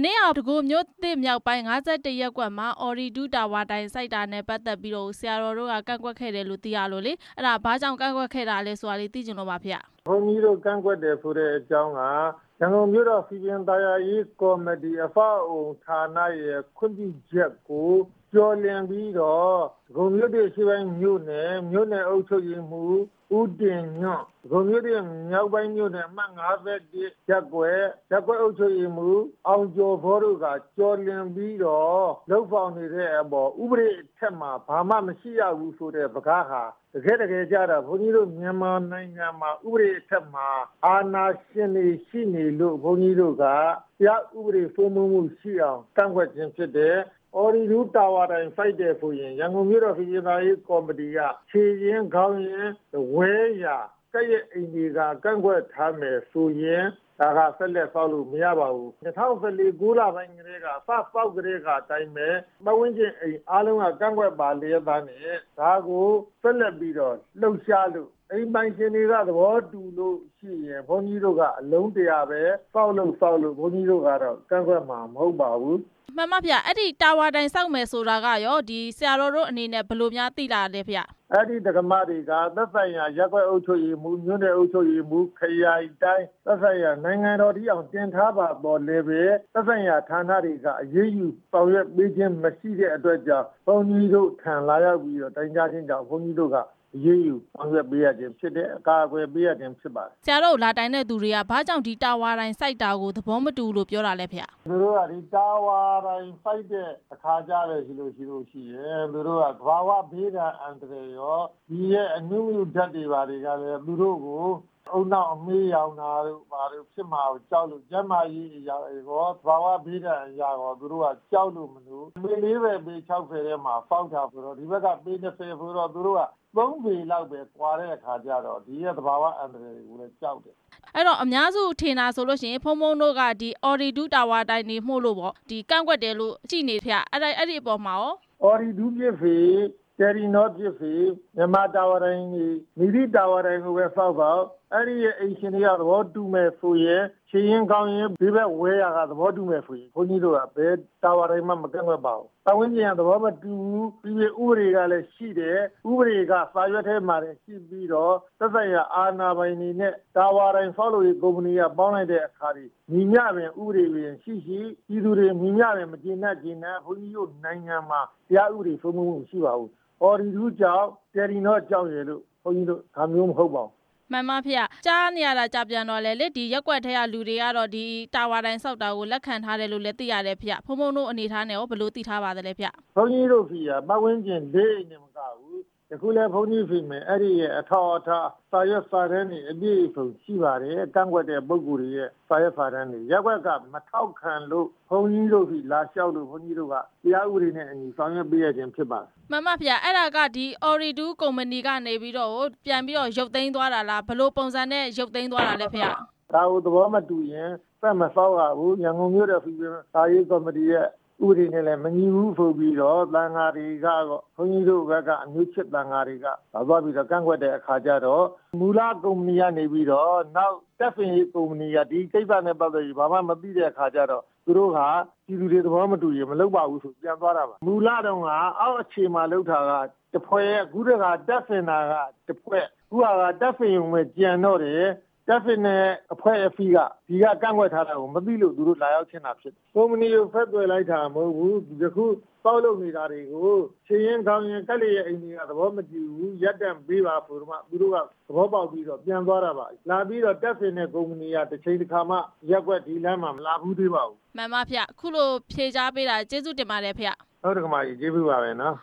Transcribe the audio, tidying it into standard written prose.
နေ့ကတကူမျိုးသစ်မြောက်ပိုင်း51ရပ်ကွက်မှာအော်ရီဒူတာဝါတိုင်စိုက်တာနဲ့ပတ်သက်ပြီးတော့ဆရာတော်တို့ကကန့်ကွက်ခဲ့တယ်လို့သိရလို့လေအဲ့ဒါဘာကြောင့်ကန့်ကွက်ခဲ့တာလဲဆိုတာလေးသိချင်လို့ပါဗျဘုန်းကြီးတို့ကန့်ကွက်တယ်ဆိုတဲ့အကြောင်းကရန်ကုန်မြို့တော်စီရင်တရားရေးကော်မတီအဖောက်အုံဌာနရဲ့ခွင့်ပြုချက်ကိုကျော်လင်ပြီးတော့ဒဂုံမြို့တော်ရှိပိုင်းမြို့နယ်အုပ်ချုပ်ရေးမှူးဦးတင်ညွန့်ဒဂုံမြို့တော်မြောက်ပိုင်းမြို့နယ်အမှတ်51ရပ်ကွက်အုပ်ချုပ်ရေးမှူးအောင်ကျော်ဘောတို့ကကျော်လင်ပြီးတော့လှုပ်ဆောင်နေတဲ့အပေါ်ဥပဒေအထက်မှာဘာမှမရှိရဘူးဆိုတဲ့စကားဟာတကယ်ကြတာဘုန်းကြီးတို့မြန်မာနိုင်ငံမှာဥပဒေအထက်မှာအာဏာရှင်တွေရှိနေလို့ဘုန်းကြီးတို့ကတရားဥပဒေစိုးမိုးမှုရှိအောင်ကန့်ကွက်ခြင်းဖြစ်တယ်အော်ရီဒူတာဝါတိုင်ဖိုက်တယ်ဆိုရင်ရန်ကုန်မြို့တော်ပြည်သားရေးကော်မတီကခြေရင်းခေါင်းရင်းဝဲရာကဲ့ရဲ့အိမ်တွေကကန့်ကွက်ထားမယ်ဆိုရင်ဒါကဆက်လက်ဆောက်လို့မရပါဘူး2014 9လပိုင်းကလေးကစပေါက်ကလေးကအတိုင်းပဲမဝင်းကျင်အိမ်အားလုံးကကန့်ကွက်ပါလျက်သားနဲ့ဒါကိုဆက်လက်ပြီးတော့လှုပ်ရှားလို့အိမ်ပိုင်ရှင်တွေကသဘောတူလို့ရှိရင်ဘုန်းကြီးတို့ကအလုံးတရာပဲစောက်လို့ဘုန်းကြီးတို့ကတော့ကန့်ကွက်မှာမဟုတ်ပါဘူးမှန်ပါဗျအဲ့ဒီတာဝါတိုင်စောက်မယ်ဆိုတာကရောဒီဆရာတော်တို့အနေနဲ့ဘယ်လိုများသိလာလဲဗျအဲ့ဒီဒကမတွေကသက်ဆိုင်ရာရပ်ကွက်အုပ်ချုပ်ရေးမှူးမြို့နယ်အုပ်ချုပ်ရေးမှူးခရိုင်တိုင်းသက်ဆိုင်ရာနိုင်ငံတော်ဒီအောင်တင်ထားပါပေါ်လေပဲသက်ဆိုင်ရာဌာနတွေကအရေးယူဆောင်ရွက်ပေးခြင်းမရှိတဲ့အတွက်ကြောင့်ဘုန်းကြီးတို့ခံလာရောက်ပြီးတော့တိုင်ကြားခြင်းကြောင့်ဘုန်းကြီးတို့ကအရေးယူဆောင်ရွက်ပေးရခြင်းဖြစ်တဲ့အကာအကွယ်ပေးရခြင်းဖြစ်ပါတယ်ဆရာတို့လာတိုင်တဲ့သူတွေကဘာကြောင့်ဒီတာဝါတိုင်စိုက်တာကိုသဘောမတူလို့ပြောတာလဲဗျသူတို့ကဒီတာဝါတိုင်စိုက်တဲ့အခါကြတယ်ရှိလို့ရှိရင်သူတို့ကသဘာဝဘေးဒဏ်အန္တရာယ်ရောဒီရဲ့အနုမြူဓာတ်တွေပါတွေကလည်းသူတို့ကိုအုံနောက်အမေးရောင်တာတို့ဘာလို့ဖြစ်မှာကြောက်လို့ကျမ်းမာရေးအရာရောသဘာဝဘေးဒဏ်အရာရောသူတို့ကကြောက်လို့မလို့ပေ40ပေ60ထဲမှာပေါက်တာဆိုတော့ဒီဘက်ကပေ20ဆိုတော့သူတို့က3ပေလောက်ပဲကွာတဲ့အခါကျတော့ဒီရဲ့သဘာဝအန္တရာယ်ကိုလည်းကြောက်တယ်အဲ့တော့အများစုထင်တာဆိုလို့ရှိရင်ဖုံတို့ကဒီအော်ရီဒူတာဝါတိုင်နေမှုလို့ပေါ့ဒီကန့်ကွက်တယ်လို့ကြည့်နေဖျအဲ့ဒီအပေါ်မှာရောအော်ရီဒူဖြစ်ဖေတယ်ရီနော့ဖြစ်ဖေမြန်မာတာဝါတိုင်ကြီးမိသည့်တာဝါတိုင်ကိုပဲစောက်ပါအဲ့ဒီရဲ့အိမ်ရှင်တွေကသဘောတူမဲ့ဆိုရင်ခြေရင်ကောင်းရင်ဒီဘက်ဝဲရကသဘောတူမဲ့ဆိုရင်ဘုန်းကြီးတို့ကဘယ်တာဝါတိုင်မှမကန့်ကွက်ပါဘူး။ပတ်ဝန်းကျင်ကသဘောမတူဘူးပြီးပြီးဥပဒေကလည်းရှိတယ်ဥပဒေကစာရွက်ထဲမှာလည်းရှိပြီးတော့သက်ဆိုင်ရာအာဏာပိုင်တွေနဲ့တာဝါတိုင်ဆောက်လုပ်ရေးကုမ္ပဏီကပေါင်းလိုက်တဲ့အခါဒီညီမျှပင်ဥပဒေပင်ရှိပြည်သူတွေညီမျှပင်မကျေနပ်ဘုန်းကြီးတို့နိုင်ငံမှာတရားဥပဒေစိုးမိုးမှုရှိပါဘူး။အော်ဒီဒူးကြောင့်တယ်ရီနော့ကြောင့်ရလို့ဘုန်းကြီးတို့ဒါမျိုးမဟုတ်ပါဘူးမှန်ပါဗျကြားနေရတာကြပြန်တော့လေဒီရက်ွက်ထဲကလူတွေကတော့ဒီတာဝါတိုင်ဆောက်တာကိုလက်ခံထားတယ်လို့လည်းသိရတယ်ဗျဖုံတို့အနေထားနဲ့ရောဘယ်လိုသိထားပါသလဲဗျဘုန်းကြီးတို့ဖီကပတ်ဝန်းကျင်၄အိမ်နဲ့မကဘူးယခုလည်းဘုန်းကြီးဖီမယ်အဲ့ဒီရဲ့အထောက်အထားစာရွက်စာတမ်းတွေအပြည့်အစုံရှိပါတယ်ကန့်ကွက်တဲ့ပုဂ္ဂိုလ်တွေရဲ့စာရွက်စာတမ်းတွေရက်ွက်ကမထောက်ခံလို့ဘုန်းကြီးတို့ဖီလာလျှောက်လို့ဘုန်းကြီးတို့ကတရားဥပဒေနဲ့အညီဆောင်ရွက်ပေးရခြင်းဖြစ်ပါတယ်မှန်ပါဗျအဲ့ဒါကဒီအော်ရီဒူကုမ္ပဏီကနေပြီးတော့ပြန်ပြီးတော့ရုပ်သိမ်းသွားတာလားဘယ်လိုပုံစံနဲ့ရုပ်သိမ်းသွားတာလဲဗျဒါကိုသဘောမတူရင်စက်မဆောက်ရဘူးရန်ကုန်မြို့တော်ဖီစာရေးကော်မတီရဲ့ဥပဒေနဲ့လည်းမညီဘူးဆိုပြီးတော့တန်ဃာတွေကတော့ဘုန်းကြီးတို့ဘက်ကအမျိုးချစ်တန်ဃာတွေကသွားပြီးတော့ကန့်ကွက်တဲ့အခါကျတော့မူလကုမ္ပဏီကနေပြီးတော့နောက်တက်ဖင်ရေးကုမ္ပဏီကဒီကိစ္စနဲ့ပတ်သက်ပြီးဘာမှမသိတဲ့အခါကျတော့သူတို့ကပြည်သူတွေသဘောမတူရင်မလုပ်ပါဘူးဆိုပြန်သွားတာပါမူလတုန်းကအောက်အခြေမှာလှုပ်တာကတဖွဲ့အခုတခါတက်ဖင်တာကတဖွဲ့အခုကတက်ဖင်ုံပဲကြံတော့တယ်တက်ဖင်နဲ့အဖွဲ့အစည်းကဒီကကန့်ကွက်ထားတာကိုမသိလို့သူတို့လာရောက်ချင်းတာဖြစ်တယ်ကုမ္ပဏီကိုဖက်သွယ်လိုက်တာမဟုတ်ဘူးဒီခုပေါက်လုပ်နေတာတွေကိုချင်းရင်ကောင်းရင်ကက်လျက်အိမ်တွေကသဘောမတူဘူးရက်တံပေးပါဆိုတော့မှသူတို့ကသဘောပေါက်ပြီးတော့ပြန်သွားတာပါလာပြီးတော့တက်ဖင်တဲ့ကုမ္ပဏီကတစ်ချိန်တစ်ခါမှရက်ွက်ဒီလမ်းမှာမလာဘူးသေးပါဘူးမှန်ပါဗျခုလိုဖြေချပေးတာကျေးဇူးတင်ပါတယ်ဗျဟုတ်တယ်ကမကြီးကျေးဇူးပါပဲနော်